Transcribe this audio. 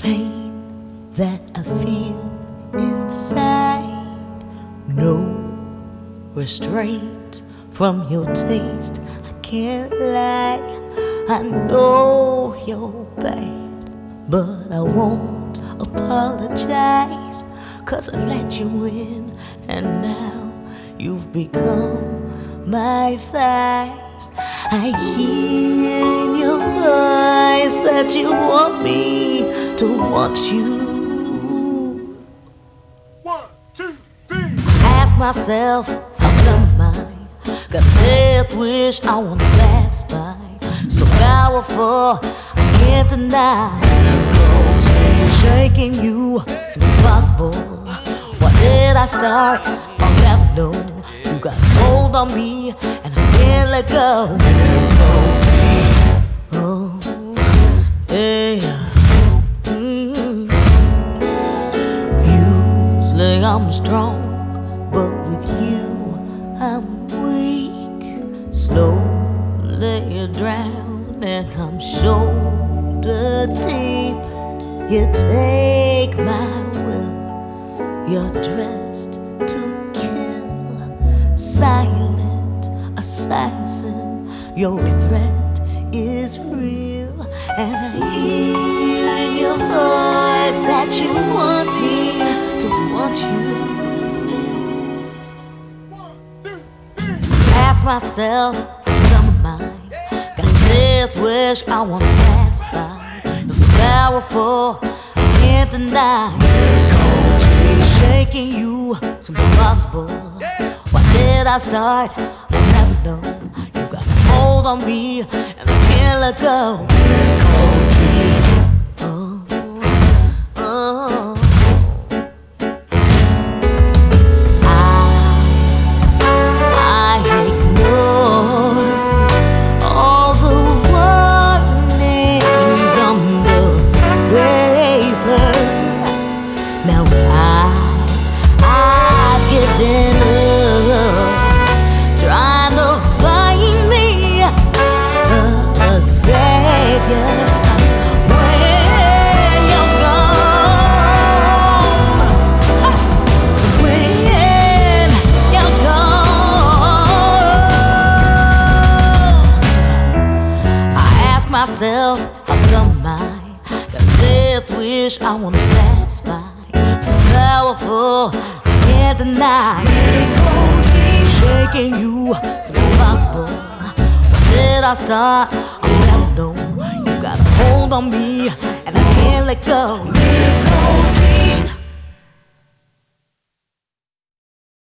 pain that I feel inside. No restraint from your taste. I can't lie. I know you're bad, but I won't apologize. 'Cause I let you in, and now you've become my vice. I hear in your voice that you want me to want you. 1, 2, 3. Ask myself, how dumb am I? Got a death wish I wanna satisfy. So powerful, I can't deny. Shaking you seems impossible. Why did I start? I'll never know. You got a hold on me and I can't let go. Oh, yeah. Usually I'm strong, but with you I'm weak. Slowly you drown and I'm shoulder deep. You take my will. You're dressed to kill. Silent assassin, your threat is real. And I hear in your voice that you want me to want you. 1, 2, 3. Ask myself, dumb am I? Got a death wish I wanna satisfy. You're so powerful, I can't deny. Shaking you seems impossible. Why did I start? I never know. You got a hold on me and I can't let go. Oh, oh. I ignore all the warnings on the paper. Now I've given up, trying to find me a savior. When you're gone, when you're gone, I ask myself, how dumb am I? Got a death wish I wanna satisfy. So powerful, I can't deny. Shaking you seems impossible. Why did I start? I'll never know. You got a hold on me and I can't let go.